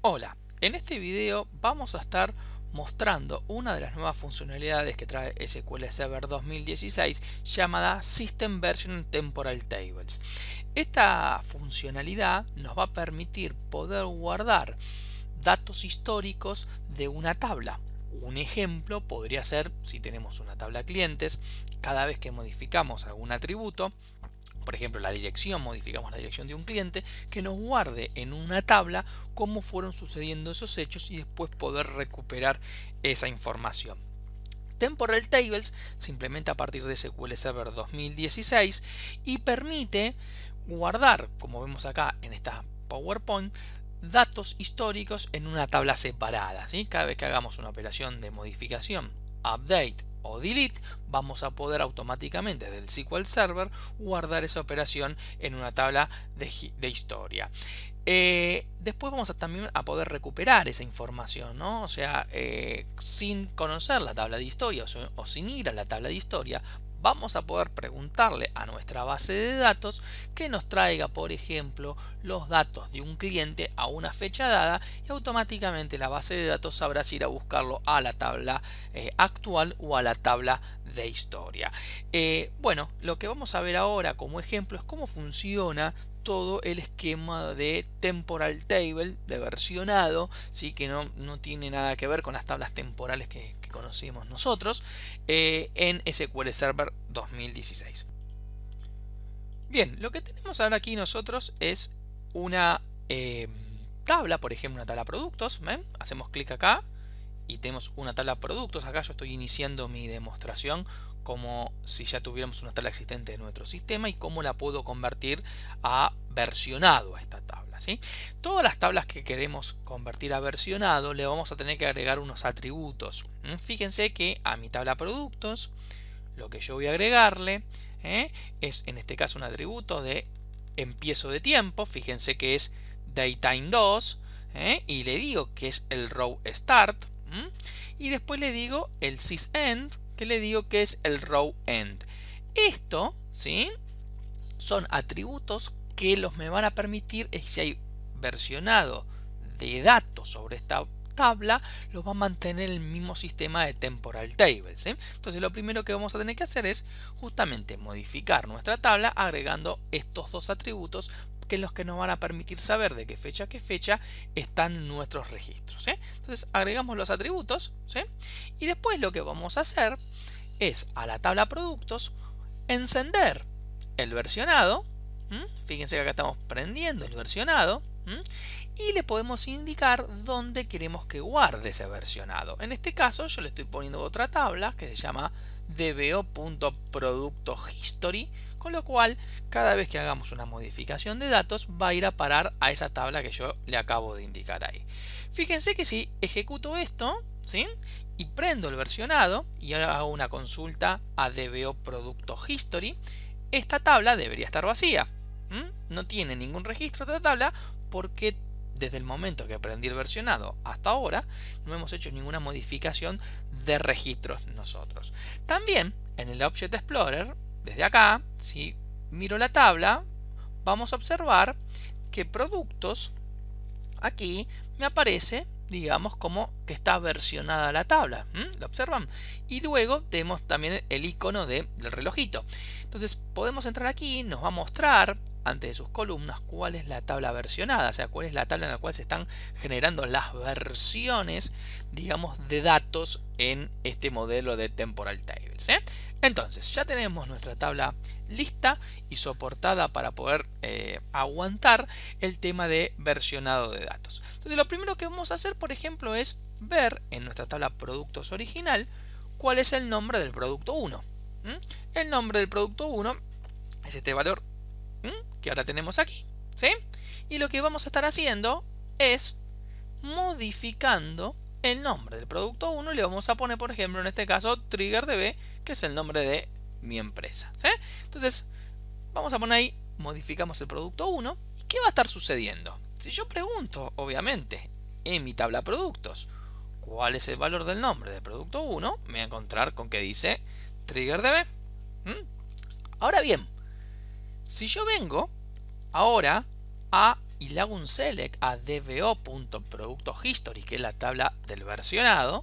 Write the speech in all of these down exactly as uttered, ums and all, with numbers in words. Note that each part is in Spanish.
Hola, en este video vamos a estar mostrando una de las nuevas funcionalidades que trae S Q L Server dos mil dieciséis llamada System Version Temporal Tables. Esta funcionalidad nos va a permitir poder guardar datos históricos de una tabla. Un ejemplo podría ser, si tenemos una tabla de clientes, cada vez que modificamos algún atributo, por ejemplo la dirección, modificamos la dirección de un cliente, que nos guarde en una tabla cómo fueron sucediendo esos hechos y después poder recuperar esa información. Temporal Tables se implementa a partir de S Q L Server dos mil dieciséis y permite guardar, como vemos acá en esta PowerPoint, datos históricos en una tabla separada, ¿sí? Cada vez que hagamos una operación de modificación, update o delete, vamos a poder automáticamente desde el S Q L Server guardar esa operación en una tabla de, de historia. Eh, después vamos a también a poder recuperar esa información, ¿no? O sea, eh, sin conocer la tabla de historia o, o sin ir a la tabla de historia, vamos a poder preguntarle a nuestra base de datos que nos traiga, por ejemplo, los datos de un cliente a una fecha dada y automáticamente la base de datos sabrá si ir a buscarlo a la tabla eh, actual o a la tabla de historia. Eh, bueno, lo que vamos a ver ahora como ejemplo es cómo funciona todo el esquema de temporal table, de versionado, ¿sí? Que no, no tiene nada que ver con las tablas temporales que, que conocimos nosotros eh, en S Q L Server dos mil dieciséis. Bien, lo que tenemos ahora aquí nosotros es una eh, tabla, por ejemplo una tabla productos. ¿Ven? Hacemos clic acá y tenemos una tabla productos. Acá yo estoy iniciando mi demostración como si ya tuviéramos una tabla existente de nuestro sistema y cómo la puedo convertir a versionado a esta tabla, ¿sí? Todas las tablas que queremos convertir a versionado le vamos a tener que agregar unos atributos. Fíjense que a mi tabla productos lo que yo voy a agregarle ¿eh? es en este caso un atributo de empiezo de tiempo. Fíjense que es daytime dos ¿eh? y le digo que es el row start ¿eh? y después le digo el sysend, que le digo que es el row end. Esto, ¿sí? son atributos que los me van a permitir, si hay versionado de datos sobre esta tabla, los va a mantener el mismo sistema de temporal tables, ¿sí? Entonces lo primero que vamos a tener que hacer es justamente modificar nuestra tabla agregando estos dos atributos que es los que nos van a permitir saber de qué fecha a qué fecha están nuestros registros, ¿sí? Entonces agregamos los atributos, ¿sí? Y después lo que vamos a hacer es a la tabla productos encender el versionado. ¿Mm? Fíjense que acá estamos prendiendo el versionado. ¿Mm? Y le podemos indicar dónde queremos que guarde ese versionado. En este caso yo le estoy poniendo otra tabla que se llama dbo.productohistory, con lo cual cada vez que hagamos una modificación de datos va a ir a parar a esa tabla que yo le acabo de indicar ahí. Fíjense que si ejecuto esto, ¿sí? y prendo el versionado y ahora hago una consulta a dbo.productohistory, esta tabla debería estar vacía. ¿Mm? No tiene ningún registro de esta tabla porque desde el momento que prendí el versionado hasta ahora no hemos hecho ninguna modificación de registros nosotros. También en el Object Explorer, desde acá, si miro la tabla, vamos a observar que productos aquí me aparece, digamos, como que está versionada la tabla. ¿Mm? ¿Lo observan? Y luego tenemos también el icono de, del relojito. Entonces podemos entrar aquí, nos va a mostrar antes de sus columnas cuál es la tabla versionada, o sea, cuál es la tabla en la cual se están generando las versiones, digamos, de datos en este modelo de temporal tables, ¿eh? Entonces ya tenemos nuestra tabla lista y soportada para poder eh, aguantar el tema de versionado de datos. Entonces lo primero que vamos a hacer, por ejemplo, es ver en nuestra tabla productos original cuál es el nombre del producto uno. ¿Mm? El nombre del producto uno es este valor ¿Mm? que ahora tenemos aquí, ¿sí? Y lo que vamos a estar haciendo es modificando el nombre del producto uno y le vamos a poner, por ejemplo, en este caso TriggerDB, que es el nombre de mi empresa, ¿sí? Entonces vamos a poner ahí, modificamos el producto uno y ¿qué va a estar sucediendo? Si yo pregunto, obviamente, en mi tabla productos cuál es el valor del nombre del producto uno, me voy a encontrar con que dice TriggerDB. ¿Mm? Ahora bien, si yo vengo ahora a y le hago un select a dbo.productohistory, que es la tabla del versionado,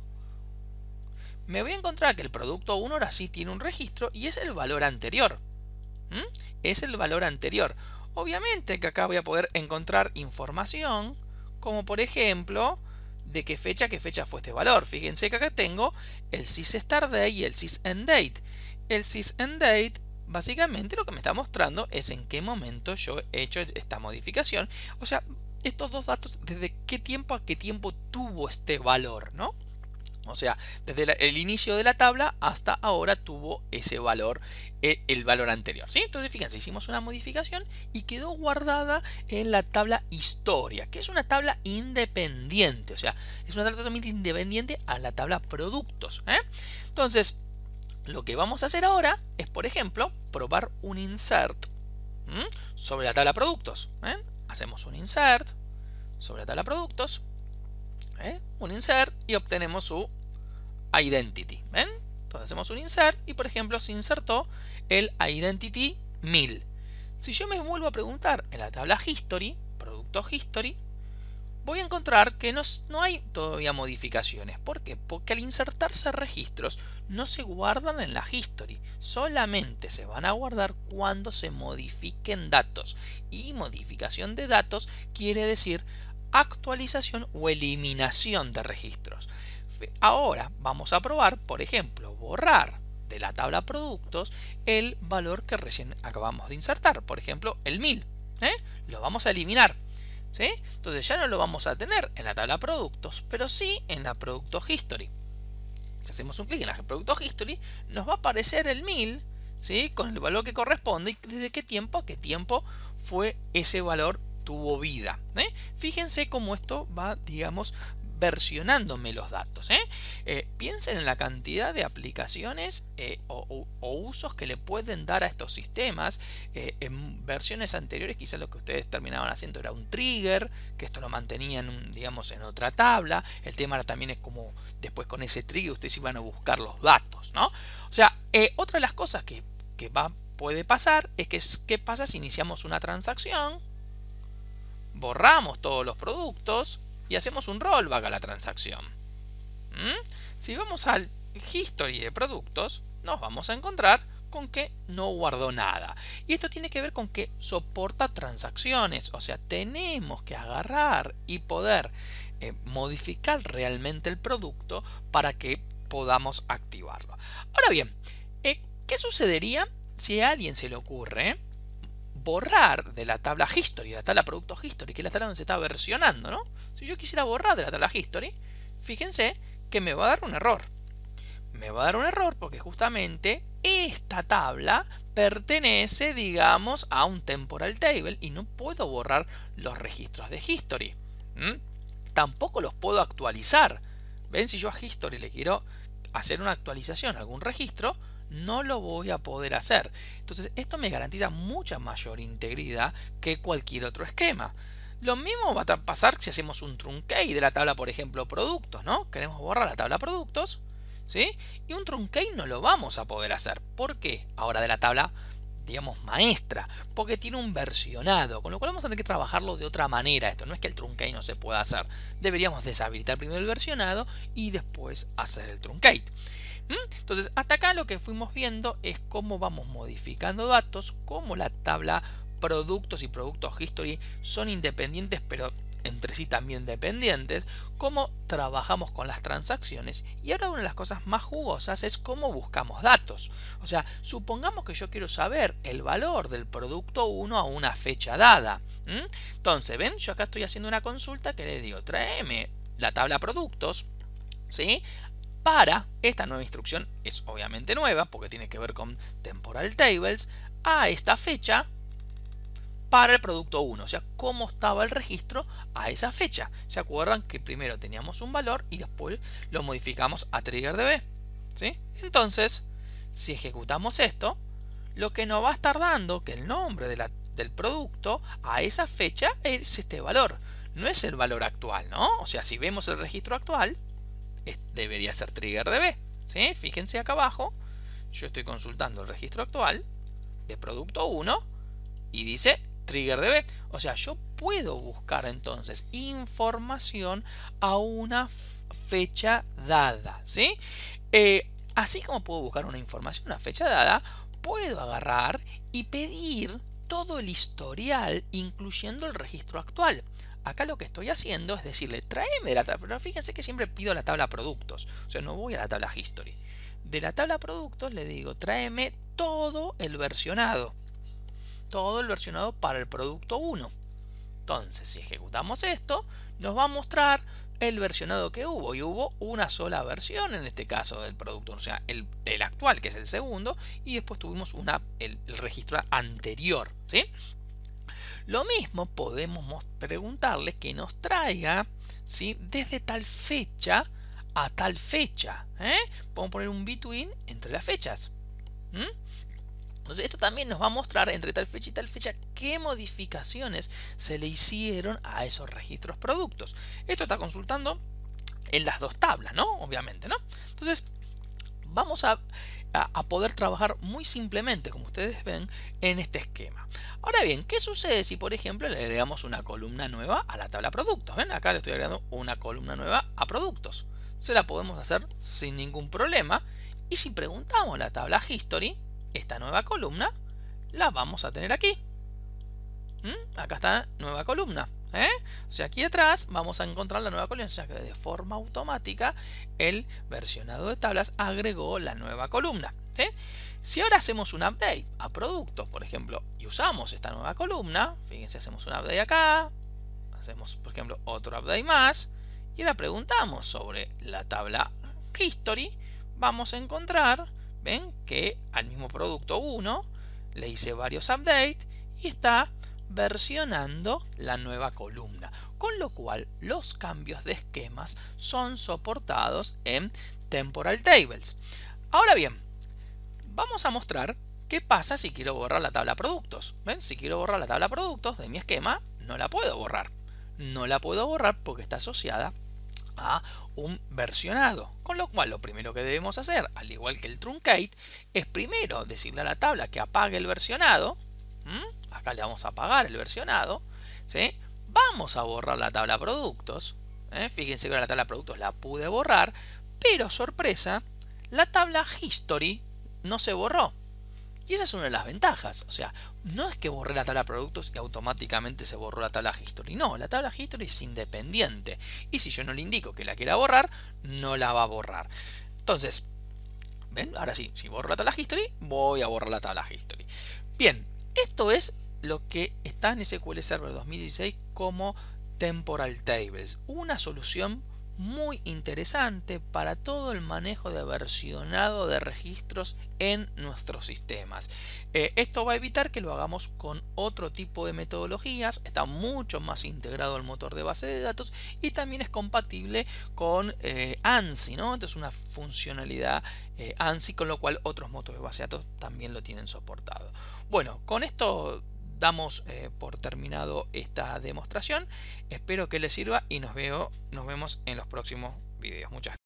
me voy a encontrar que el producto uno ahora sí tiene un registro y es el valor anterior. ¿Mm? Es el valor anterior. Obviamente que acá voy a poder encontrar información, como por ejemplo, de qué fecha, qué fecha fue este valor. Fíjense que acá tengo el sysStartDate y el sysEndDate. El sysEndDate básicamente lo que me está mostrando es en qué momento yo he hecho esta modificación. O sea, estos dos datos, desde qué tiempo a qué tiempo tuvo este valor, ¿no? O sea, desde la, el inicio de la tabla hasta ahora tuvo ese valor, el, el valor anterior, ¿sí? Entonces, fíjense, hicimos una modificación y quedó guardada en la tabla historia, que es una tabla independiente. O sea, es una tabla totalmente independiente a la tabla productos, ¿eh? Entonces, lo que vamos a hacer ahora es, por ejemplo, probar un insert ¿m? sobre la tabla productos. ¿eh? Hacemos un insert sobre la tabla productos. ¿eh? Un insert y obtenemos su identity. ¿ven? Entonces hacemos un insert y, por ejemplo, se insertó el identity mil. Si yo me vuelvo a preguntar en la tabla history, producto history, voy a encontrar que no, no hay todavía modificaciones. ¿Por qué? Porque al insertarse registros no se guardan en la history. Solamente se van a guardar cuando se modifiquen datos. Y modificación de datos quiere decir actualización o eliminación de registros. Ahora vamos a probar, por ejemplo, borrar de la tabla productos el valor que recién acabamos de insertar. Por ejemplo, el mil. ¿eh? Lo vamos a eliminar. ¿Sí? Entonces ya no lo vamos a tener en la tabla productos, pero sí en la producto history. Si hacemos un clic en la producto history, nos va a aparecer el mil, ¿sí? Con el valor que corresponde y desde qué tiempo a qué tiempo fue ese valor tuvo vida. ¿eh? Fíjense cómo esto va, digamos, versionándome los datos. ¿eh? Eh, piensen en la cantidad de aplicaciones eh, o, o, o usos que le pueden dar a estos sistemas. Eh, en versiones anteriores quizás lo que ustedes terminaban haciendo era un trigger, que esto lo mantenían, digamos, en otra tabla. El tema también es como después con ese trigger ustedes iban a buscar los datos, ¿no? O sea, eh, otra de las cosas que, que va, puede pasar es que qué pasa si iniciamos una transacción, borramos todos los productos y hacemos un rollback a la transacción. ¿Mm? Si vamos al history de productos, nos vamos a encontrar con que no guardó nada. Y esto tiene que ver con que soporta transacciones. O sea, tenemos que agarrar y poder eh, modificar realmente el producto para que podamos activarlo. Ahora bien, eh, ¿qué sucedería si a alguien se le ocurre borrar de la tabla history, de la tabla producto history, que es la tabla donde se está versionando, ¿no? Si yo quisiera borrar de la tabla history, fíjense que me va a dar un error. Me va a dar un error porque justamente esta tabla pertenece, digamos, a un temporal table y no puedo borrar los registros de history. ¿Mm? Tampoco los puedo actualizar. ¿Ven? Si yo a history le quiero hacer una actualización a algún registro, no lo voy a poder hacer. Entonces esto me garantiza mucha mayor integridad que cualquier otro esquema. Lo mismo va a pasar si hacemos un truncate de la tabla, por ejemplo, productos, ¿no? Queremos borrar la tabla productos, ¿sí? Y un truncate no lo vamos a poder hacer. ¿Por qué? Ahora de la tabla, digamos, maestra, porque tiene un versionado, con lo cual vamos a tener que trabajarlo de otra manera. Esto no es que el truncate no se pueda hacer. Deberíamos deshabilitar primero el versionado y después hacer el truncate. Entonces, hasta acá lo que fuimos viendo es cómo vamos modificando datos, cómo la tabla productos y productos history son independientes, pero entre sí también dependientes, cómo trabajamos con las transacciones. Y ahora una de las cosas más jugosas es cómo buscamos datos. O sea, supongamos que yo quiero saber el valor del producto uno a una fecha dada. ¿Mm? Entonces, ven, yo acá estoy haciendo una consulta que le digo, tráeme la tabla productos, ¿sí? Para esta nueva instrucción, es obviamente nueva porque tiene que ver con temporal tables, a esta fecha para el producto uno, o sea, cómo estaba el registro a esa fecha. ¿Se acuerdan que primero teníamos un valor y después lo modificamos a triggerDB? ¿Sí? Entonces, si ejecutamos esto, lo que nos va a estar dando que el nombre de la, del producto a esa fecha es este valor, no es el valor actual, ¿no? O sea, si vemos el registro actual, debería ser triggerDB. ¿Sí? Fíjense acá abajo, yo estoy consultando el registro actual de producto uno y dice triggerDB. O sea, yo puedo buscar entonces información a una fecha dada, ¿sí? Eh, así como puedo buscar una información a una fecha dada, puedo agarrar y pedir todo el historial, incluyendo el registro actual. Acá lo que estoy haciendo es decirle, tráeme de la tabla, pero fíjense que siempre pido la tabla productos, o sea, no voy a la tabla history. De la tabla productos le digo, tráeme todo el versionado, todo el versionado para el producto uno. Entonces, si ejecutamos esto, nos va a mostrar el versionado que hubo, y hubo una sola versión en este caso del producto, o sea, el, el actual, que es el segundo, y después tuvimos una, el, el registro anterior, ¿sí? Lo mismo podemos preguntarle que nos traiga, ¿sí?, desde tal fecha a tal fecha, ¿eh? Podemos poner un between entre las fechas. ¿Mm? Entonces esto también nos va a mostrar entre tal fecha y tal fecha qué modificaciones se le hicieron a esos registros productos. Esto está consultando en las dos tablas, ¿no? Obviamente, ¿no? Entonces vamos a, a, a poder trabajar muy simplemente, como ustedes ven, en este esquema. Ahora bien, ¿qué sucede si, por ejemplo, le agregamos una columna nueva a la tabla productos? ¿Ven? Acá le estoy agregando una columna nueva a productos. Se la podemos hacer sin ningún problema. Y si preguntamos la tabla history, esta nueva columna la vamos a tener aquí. ¿Mm? Acá está nueva columna. ¿eh? O sea, aquí atrás vamos a encontrar la nueva columna. O sea, que de forma automática el versionado de tablas agregó la nueva columna. ¿sí? Si ahora hacemos un update a productos, por ejemplo, y usamos esta nueva columna, fíjense, hacemos un update acá, hacemos, por ejemplo, otro update más, y ahora preguntamos sobre la tabla history, vamos a encontrar, ven, que al mismo producto uno le hice varios updates y está versionando la nueva columna, con lo cual los cambios de esquemas son soportados en Temporal Tables. Ahora bien, vamos a mostrar qué pasa si quiero borrar la tabla productos. ¿Ven? Si quiero borrar la tabla productos de mi esquema, no la puedo borrar. No la puedo borrar porque está asociada a un versionado, con lo cual lo primero que debemos hacer, al igual que el truncate, es primero decirle a la tabla que apague el versionado. ¿Mm? Acá le vamos a apagar el versionado, ¿sí? Vamos a borrar la tabla productos. ¿eh? Fíjense que ahora la tabla productos la pude borrar, pero sorpresa, la tabla history no se borró. Y esa es una de las ventajas. O sea, no es que borré la tabla productos y automáticamente se borró la tabla history. No, la tabla history es independiente. Y si yo no le indico que la quiera borrar, no la va a borrar. Entonces, ¿ven? Ahora sí, si borro la tabla history, voy a borrar la tabla history. Bien, esto es lo que está en S Q L Server dos mil dieciséis como Temporal Tables. Una solución muy interesante para todo el manejo de versionado de registros en nuestros sistemas. Eh, esto va a evitar que lo hagamos con otro tipo de metodologías. Está mucho más integrado al motor de base de datos y también es compatible con eh, ANSI, ¿no? Entonces una funcionalidad eh, ANSI, con lo cual otros motores de base de datos también lo tienen soportado. Bueno, con esto damos eh, por terminado esta demostración. Espero que les sirva y nos veo, nos vemos en los próximos videos. Muchas gracias.